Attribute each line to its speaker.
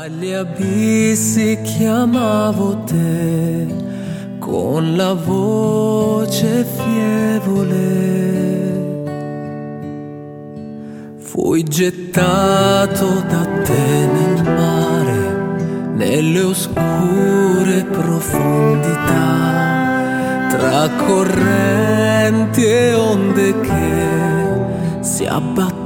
Speaker 1: Agli abissi chiamavo te con la voce fievole, fui gettato da te nel mare, nelle oscure profondità, tra correnti e onde che si abbattono